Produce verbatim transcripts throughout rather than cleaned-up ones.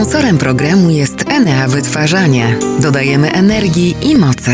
Sponsorem programu jest Enea Wytwarzanie. Dodajemy energii i mocy.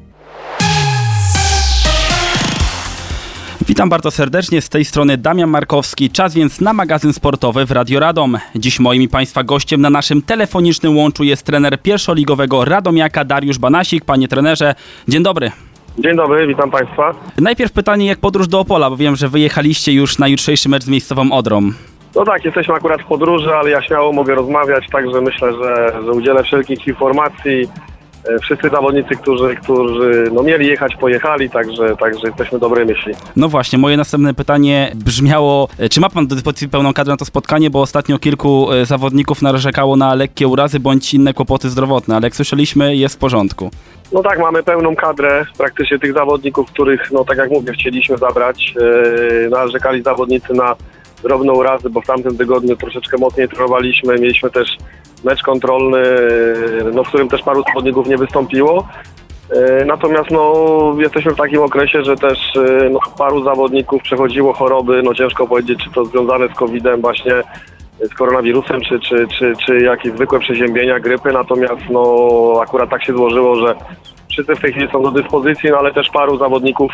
Witam bardzo serdecznie, z tej strony Damian Markowski. Czas więc na magazyn sportowy w Radio Radom. Dziś moim i Państwa gościem na naszym telefonicznym łączu jest trener pierwszoligowego Radomiaka Dariusz Banasik. Panie trenerze, dzień dobry. Dzień dobry, witam Państwa. Najpierw pytanie, jak podróż do Opola, bo wiem, że wyjechaliście już na jutrzejszy mecz z miejscową Odrą. No tak, jesteśmy akurat w podróży, ale ja śmiało mogę rozmawiać, także myślę, że, że udzielę wszelkich informacji. Wszyscy zawodnicy, którzy, którzy no, mieli jechać, pojechali, także, także jesteśmy dobrej myśli. No właśnie, moje następne pytanie brzmiało, czy ma Pan do dyspozycji pełną kadrę na to spotkanie, bo ostatnio kilku zawodników narzekało na lekkie urazy bądź inne kłopoty zdrowotne, ale jak słyszeliśmy, jest w porządku. No tak, mamy pełną kadrę praktycznie tych zawodników, których, no tak jak mówię, chcieliśmy zabrać. Yy, narzekali zawodnicy na drobne urazy, bo w tamtym tygodniu troszeczkę mocniej trenowaliśmy, mieliśmy też mecz kontrolny, no, w którym też paru zawodników nie wystąpiło. Natomiast no, jesteśmy w takim okresie, że też no, paru zawodników przechodziło choroby, no ciężko powiedzieć, czy to związane z kowidem właśnie, z koronawirusem, czy, czy, czy, czy jakieś zwykłe przeziębienia, grypy. Natomiast no, akurat tak się złożyło, że wszyscy w tej chwili są do dyspozycji, no ale też paru zawodników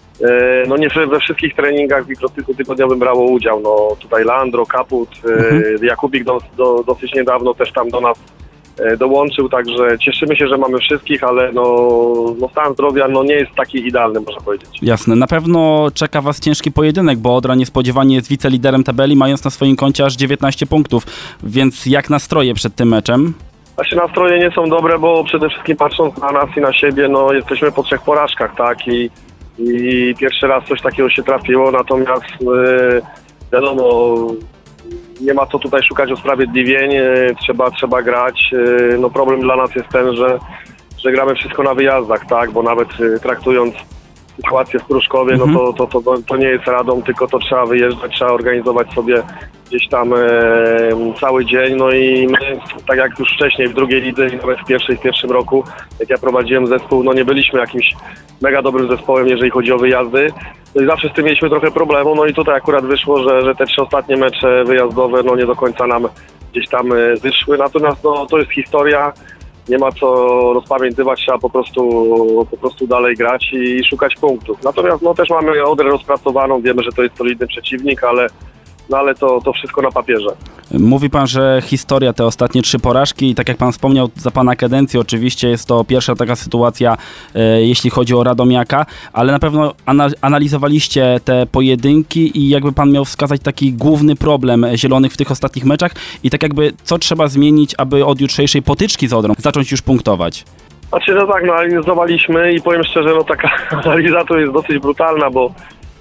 no nie we wszystkich treningach w mikrocyklu tygodniowym brało udział. No tutaj Leandro, Kaput, mhm. Jakubik do, do, dosyć niedawno też tam do nas dołączył, także cieszymy się, że mamy wszystkich, ale no, no stan zdrowia no nie jest taki idealny, można powiedzieć. Jasne, na pewno czeka Was ciężki pojedynek, bo Odra niespodziewanie jest wiceliderem tabeli, mając na swoim koncie aż dziewiętnaście punktów, więc jak nastroje przed tym meczem? Znaczy nastroje nie są dobre, bo przede wszystkim patrząc na nas i na siebie, no jesteśmy po trzech porażkach, tak, i I pierwszy raz coś takiego się trafiło, natomiast yy, wiadomo, nie ma co tutaj szukać usprawiedliwień, yy, trzeba, trzeba grać. Yy, no problem dla nas jest ten, że, że gramy wszystko na wyjazdach, tak, bo nawet yy, traktując sytuację w Pruszkowie, mhm. no to, to, to, to nie jest Radom, tylko to trzeba wyjeżdżać, trzeba organizować sobie gdzieś tam e, cały dzień, no i my, tak jak już wcześniej w drugiej lidze, nawet w pierwszej, w pierwszym roku, jak ja prowadziłem zespół, no nie byliśmy jakimś mega dobrym zespołem, jeżeli chodzi o wyjazdy, no i zawsze z tym mieliśmy trochę problemu, no i tutaj akurat wyszło, że, że te trzy ostatnie mecze wyjazdowe, no nie do końca nam gdzieś tam wyszły, natomiast no to jest historia. Nie ma co rozpamiętywać, trzeba po prostu, po prostu dalej grać i szukać punktów. Natomiast no, też mamy Odrę rozpracowaną, wiemy, że to jest solidny przeciwnik, ale, no, ale to, to wszystko na papierze. Mówi Pan, że historia, te ostatnie trzy porażki i tak jak Pan wspomniał, za Pana kadencji oczywiście jest to pierwsza taka sytuacja, e, jeśli chodzi o Radomiaka, ale na pewno ana- analizowaliście te pojedynki i jakby Pan miał wskazać taki główny problem Zielonych w tych ostatnich meczach i tak jakby co trzeba zmienić, aby od jutrzejszej potyczki z Odrą zacząć już punktować? Znaczy no tak, no analizowaliśmy i powiem szczerze, no taka analiza to jest dosyć brutalna, bo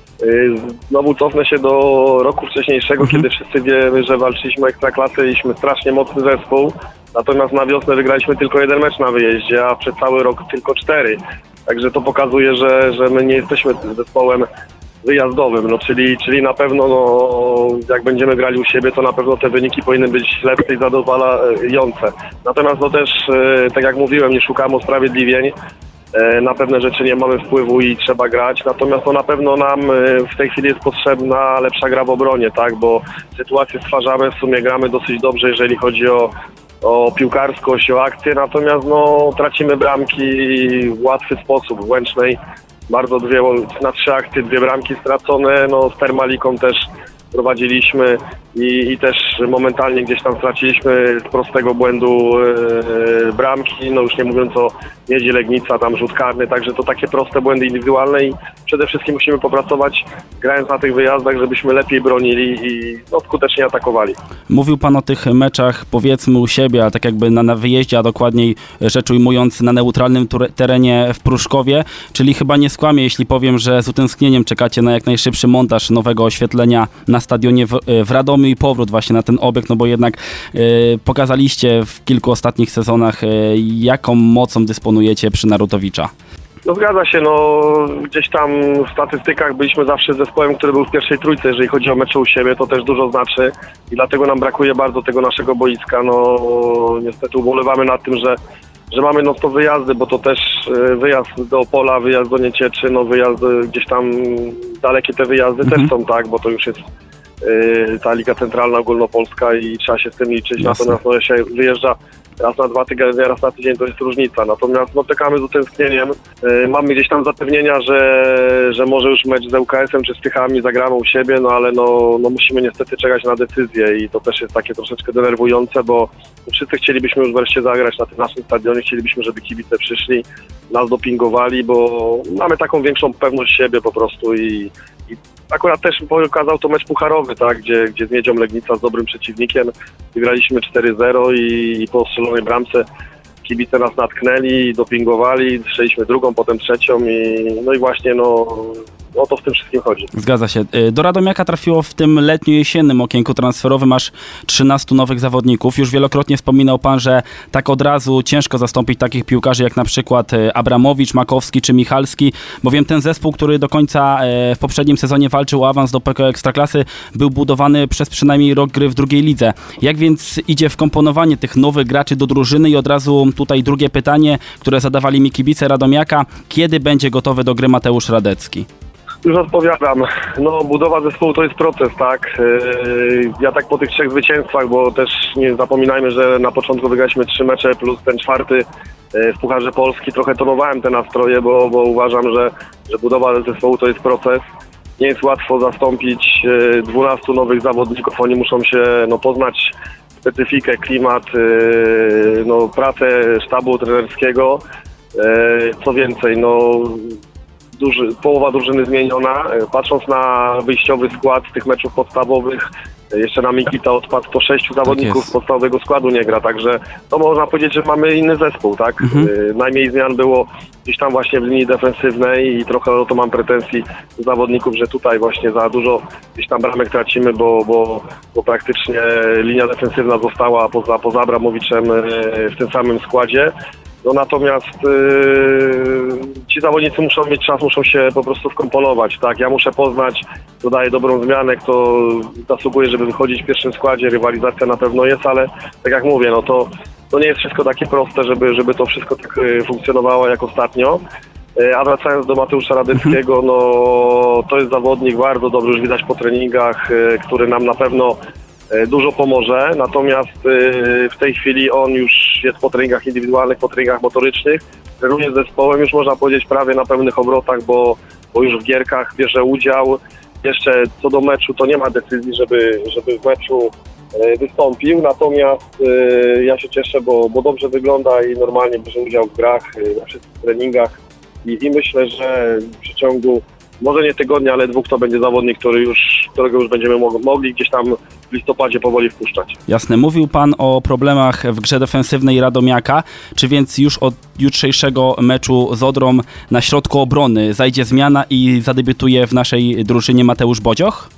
znowu cofnę się do roku wcześniejszego, mhm. kiedy wszyscy wiemy, że walczyliśmy o Ekstraklasę i mieliśmy strasznie mocny zespół. Natomiast na wiosnę wygraliśmy tylko jeden mecz na wyjeździe, a przez cały rok tylko cztery. Także to pokazuje, że, że my nie jesteśmy zespołem wyjazdowym. No, czyli, czyli na pewno no, jak będziemy grali u siebie, to na pewno te wyniki powinny być lepsze i zadowalające. Natomiast no też, tak jak mówiłem, nie szukamy usprawiedliwień. Na pewne rzeczy nie mamy wpływu i trzeba grać, natomiast no na pewno nam w tej chwili jest potrzebna lepsza gra w obronie, tak, bo sytuację stwarzamy, w sumie gramy dosyć dobrze, jeżeli chodzi o, o piłkarskość, o akcję, natomiast no tracimy bramki w łatwy sposób, w Łęcznej bardzo dwie, na trzy akcje dwie bramki stracone, no z Termaliką też prowadziliśmy i, i też momentalnie gdzieś tam straciliśmy z prostego błędu yy, bramki, no już nie mówiąc o Miedzi Legnica, tam rzut karny, także to takie proste błędy indywidualne i przede wszystkim musimy popracować grając na tych wyjazdach, żebyśmy lepiej bronili i no, skutecznie atakowali. Mówił Pan o tych meczach powiedzmy u siebie, a tak jakby na, na wyjeździe, a dokładniej rzecz ujmując na neutralnym ture, terenie w Pruszkowie, czyli chyba nie skłamię, jeśli powiem, że z utęsknieniem czekacie na jak najszybszy montaż nowego oświetlenia na stadionie w, w Radomiu i powrót właśnie na ten obiekt, no bo jednak y, pokazaliście w kilku ostatnich sezonach, y, jaką mocą dysponujecie przy Narutowicza. No zgadza się, no gdzieś tam w statystykach byliśmy zawsze zespołem, który był w pierwszej trójce, jeżeli chodzi o mecze u siebie, to też dużo znaczy i dlatego nam brakuje bardzo tego naszego boiska, no niestety ubolewamy nad tym, że że mamy no to wyjazdy, bo to też wyjazd do Opola, wyjazd do Niecieczy, no wyjazd gdzieś tam dalekie te wyjazdy mhm. też są, tak, bo to już jest yy, ta Liga Centralna Ogólnopolska i trzeba się z tym liczyć. Jasne. Natomiast no, się wyjeżdża raz na dwa tygodnie, raz na tydzień, to jest różnica. Natomiast no, czekamy z utęsknieniem. Yy, mamy gdzieś tam zapewnienia, że, że może już mecz z L K S-em czy z Tychami zagramy u siebie, no ale no, no musimy niestety czekać na decyzję i to też jest takie troszeczkę denerwujące, bo wszyscy chcielibyśmy już wreszcie zagrać na tym naszym stadionie, chcielibyśmy, żeby kibice przyszli, nas dopingowali, bo mamy taką większą pewność siebie po prostu i, i akurat też pokazał to mecz pucharowy, tak, gdzie, gdzie z Miedzią Legnica z dobrym przeciwnikiem wygraliśmy cztery zero i, i po strzelonej bramce kibice nas natknęli, dopingowali, strzeliśmy drugą, potem trzecią i no i właśnie no o to w tym wszystkim chodzi. Zgadza się. Do Radomiaka trafiło w tym letnio-jesiennym okienku transferowym aż trzynastu nowych zawodników. Już wielokrotnie wspominał pan, że tak od razu ciężko zastąpić takich piłkarzy jak na przykład Abramowicz, Makowski czy Michalski, bowiem ten zespół, który do końca w poprzednim sezonie walczył o awans do P K O Ekstraklasy, był budowany przez przynajmniej rok gry w drugiej lidze. Jak więc idzie wkomponowanie tych nowych graczy do drużyny i od razu tutaj drugie pytanie, które zadawali mi kibice Radomiaka, kiedy będzie gotowy do gry Mateusz Radecki? Już odpowiadam. No, budowa zespołu to jest proces, tak? Yy, ja tak po tych trzech zwycięstwach, bo też nie zapominajmy, że na początku wygraliśmy trzy mecze plus ten czwarty yy, w Pucharze Polski. Trochę tonowałem te nastroje, bo, bo uważam, że, że budowa zespołu to jest proces. Nie jest łatwo zastąpić yy, dwunastu nowych zawodników. Oni muszą się no, poznać specyfikę, klimat, yy, no, pracę sztabu trenerskiego. Yy, co więcej, no Duży, połowa drużyny zmieniona. Patrząc na wyjściowy skład z tych meczów podstawowych, jeszcze na Mikita odpadł, to sześciu zawodników z podstawowego składu nie gra, także to można powiedzieć, że mamy inny zespół, tak? Mhm. Najmniej zmian było gdzieś tam właśnie w linii defensywnej i trochę o to mam pretensji do zawodników, że tutaj właśnie za dużo gdzieś tam bramek tracimy, bo, bo, bo praktycznie linia defensywna została poza, poza Abramowiczem w tym samym składzie. No natomiast yy, ci zawodnicy muszą mieć czas, muszą się po prostu wkomponować, tak? Ja muszę poznać, kto daje dobrą zmianę, kto zasługuje, żeby wychodzić w pierwszym składzie, rywalizacja na pewno jest, ale tak jak mówię, no to, to nie jest wszystko takie proste, żeby, żeby to wszystko tak yy, funkcjonowało jak ostatnio. Yy, a wracając do Mateusza Radeckiego, no to jest zawodnik bardzo dobry, już widać po treningach, yy, który nam na pewno dużo pomoże, natomiast w tej chwili on już jest po treningach indywidualnych, po treningach motorycznych, trenuje z zespołem, już można powiedzieć prawie na pełnych obrotach, bo, bo już w gierkach bierze udział. Jeszcze co do meczu to nie ma decyzji, żeby, żeby w meczu wystąpił, natomiast ja się cieszę, bo, bo dobrze wygląda i normalnie bierze udział w grach, na wszystkich treningach i, i myślę, że w przeciągu może nie tygodnia, ale dwóch to będzie zawodnik, który już, którego już będziemy mogli gdzieś tam w listopadzie powoli wpuszczać. Jasne. Mówił pan o problemach w grze defensywnej Radomiaka. Czy więc już od jutrzejszego meczu z Odrą na środku obrony zajdzie zmiana i zadebiutuje w naszej drużynie Mateusz Bodzioch?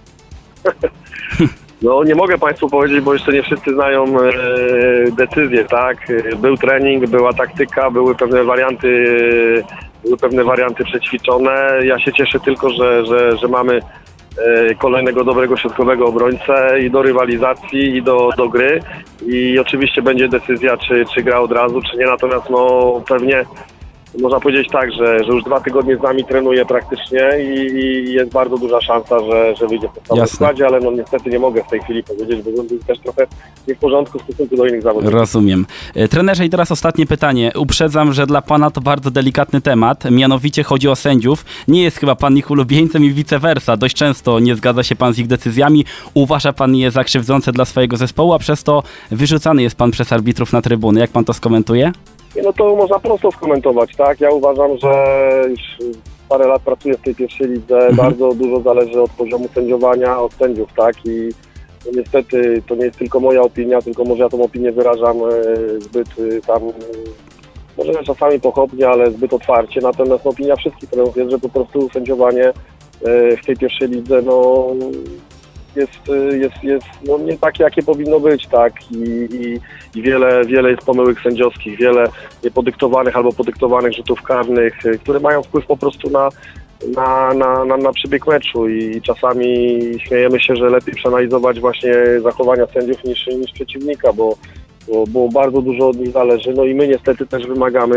No nie mogę państwu powiedzieć, bo jeszcze nie wszyscy znają e, decyzję, tak? Był trening, była taktyka, były pewne warianty były pewne warianty przećwiczone. Ja się cieszę tylko, że, że, że mamy e, kolejnego dobrego środkowego obrońcę i do rywalizacji, i do, do gry. I oczywiście będzie decyzja, czy, czy gra od razu, czy nie. Natomiast no pewnie można powiedzieć tak, że, że już dwa tygodnie z nami trenuje praktycznie i, i jest bardzo duża szansa, że, że wyjdzie w podstawowym składzie, ale no niestety nie mogę w tej chwili powiedzieć, bo był też trochę nie w porządku w stosunku do innych zawodników. Rozumiem. Trenerze, i teraz ostatnie pytanie. Uprzedzam, że dla pana to bardzo delikatny temat, mianowicie chodzi o sędziów. Nie jest chyba pan ich ulubieńcem i vice versa. Dość często nie zgadza się pan z ich decyzjami. Uważa pan je za krzywdzące dla swojego zespołu, a przez to wyrzucany jest pan przez arbitrów na trybuny. Jak pan to skomentuje? No to można prosto skomentować, tak? Ja uważam, że już parę lat pracuję w tej pierwszej lidze, mhm. bardzo dużo zależy od poziomu sędziowania, od sędziów, tak? I no niestety to nie jest tylko moja opinia, tylko może ja tą opinię wyrażam zbyt tam, może czasami pochopnie, ale zbyt otwarcie, natomiast opinia wszystkich trenerów jest, że po prostu sędziowanie w tej pierwszej lidze, no jest, jest, jest no nie takie, jakie powinno być, tak, i, i, i wiele, wiele jest pomyłek sędziowskich, wiele niepodyktowanych albo podyktowanych rzutów karnych, które mają wpływ po prostu na, na, na, na, na przebieg meczu i czasami śmiejemy się, że lepiej przeanalizować właśnie zachowania sędziów niż, niż przeciwnika, bo, bo, bo bardzo dużo od nich zależy, no i my niestety też wymagamy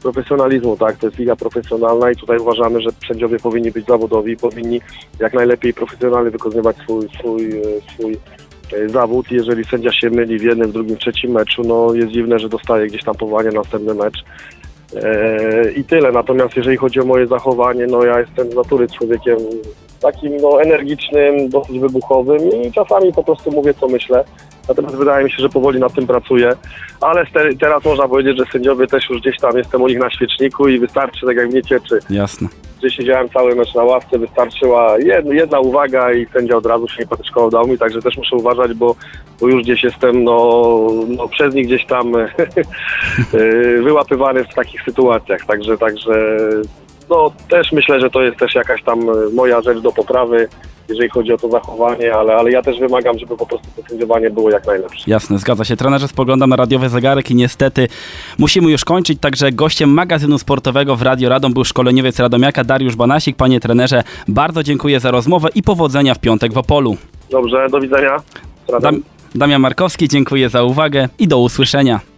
profesjonalizmu, tak? To jest liga profesjonalna i tutaj uważamy, że sędziowie powinni być zawodowi, powinni jak najlepiej profesjonalnie wykonywać swój, swój, swój zawód. Jeżeli sędzia się myli w jednym, w drugim, w trzecim meczu, no jest dziwne, że dostaje gdzieś tam powołanie na następny mecz. Eee, I tyle. Natomiast jeżeli chodzi o moje zachowanie, no ja jestem z natury człowiekiem takim no, energicznym, dosyć wybuchowym i czasami po prostu mówię, co myślę. Natomiast wydaje mi się, że powoli nad tym pracuję. Ale te, teraz można powiedzieć, że sędziowie też już gdzieś tam, jestem u nich na świeczniku i wystarczy, tak jak mnie cieczy. Jasne. Gdzie siedziałem cały mecz na ławce, wystarczyła jedna, jedna uwaga i sędzia od razu się nie patyczkował dał mi, także też muszę uważać, bo, bo już gdzieś jestem no, no przez nich gdzieś tam wyłapywany w takich sytuacjach, także, także no też myślę, że to jest też jakaś tam moja rzecz do poprawy, jeżeli chodzi o to zachowanie, ale, ale ja też wymagam, żeby po prostu to sędziowanie było jak najlepsze. Jasne, zgadza się. Trenerze, spoglądam na radiowy zegarek i niestety musimy już kończyć, także gościem magazynu sportowego w Radio Radom był szkoleniowiec Radomiaka Dariusz Banasik. Panie trenerze, bardzo dziękuję za rozmowę i powodzenia w piątek w Opolu. Dobrze, do widzenia. Dam- Damian Markowski, dziękuję za uwagę i do usłyszenia.